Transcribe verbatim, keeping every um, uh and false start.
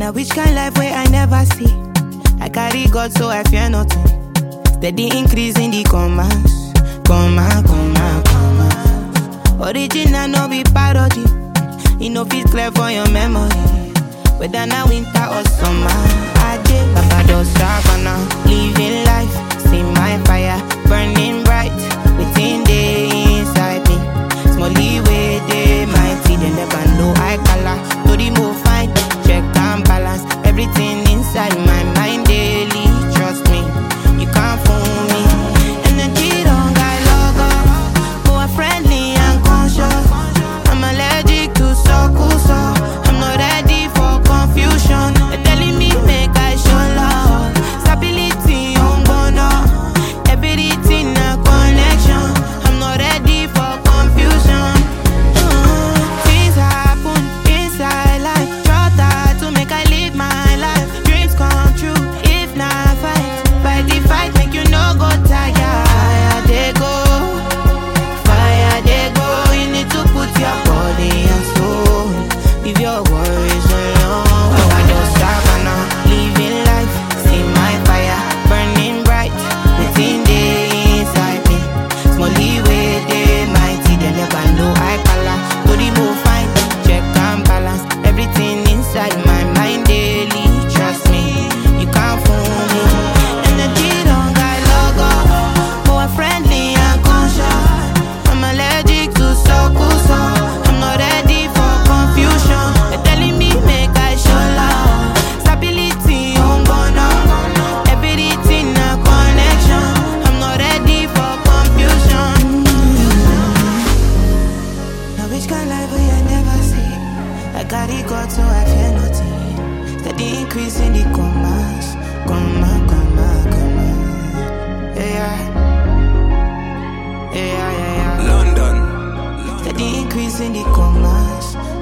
Now which kind life where I never see? I carry God so I fear nothing. Steady increase in the commas, comma, comma, comma. Original no be parody. You know fit clear for your memory. Whether now winter or summer, I did Papa does savannah, living life. See my fire burning bright within the inside me. Small leeway, they mighty. They never know I color. To the move fine, check and balance. Everything inside my mind daily. Trust me, you can't fool me. Energy don't got logo, more friendly and conscious. I'm allergic to circles, so I'm not ready for confusion. They're telling me make I show love, stability on bono, everything a connection. I'm not ready for confusion. Uh, things happen inside life, try to make I live my life. Dreams come true if not fight. By the fight, make you no go tired. Fire they go, fire they go. You need to put your body and soul. Leave your worries alone. Oh, I just savannah, living life. See my fire burning bright within the inside me. Small leeway, they mighty. They never know I color. To the move fine, check and balance. Everything inside my mind daily. Trust me, you can't fool me. Energy don't got logo, more friendly and conscious. I'm allergic to circles, so I'm not ready for confusion. They're telling me make I show love, stability on bono, everything a connection. I'm not ready for confusion. Now which kind life will I never see? I carry God so I fear nothing. Steady increase in the commas, comma, comma, comma. Yeah, yeah, yeah, yeah, yeah. London. Steady increase in the commas,